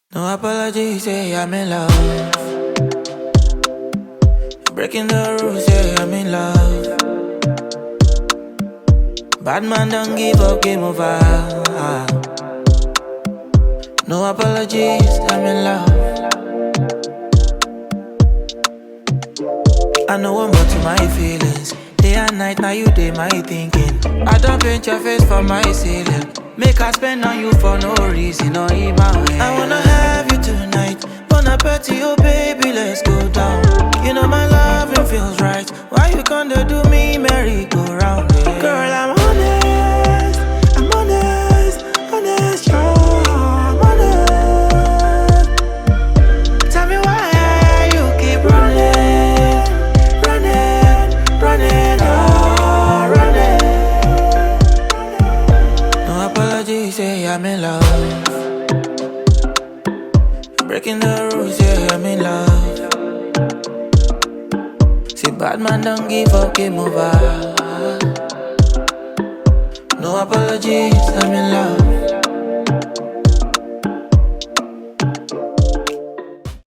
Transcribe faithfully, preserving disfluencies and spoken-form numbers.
No apologies, say I'm in love. Breaking the rules, say I'm in love. Bad man don't give up, game over. No apologies, I'm in love. I know I'm more to my feelings. Day and night, now you day my thinking. I don't paint your face for my ceiling. Make her spend on you for no reason, or in my way. I wanna have you tonight. Wanna petty, oh baby, let's go down. You know my loving feels right. Why you gonna do me merry-go-round? Yeah. Girl, I'm honest, I'm honest, honest, yeah, I'm honest. Tell me why you keep running, running, running, oh, running. No apologies, say I'm in love. Breaking the rules, yeah, I'm in love. Say bad man don't give up, game over. No apologies,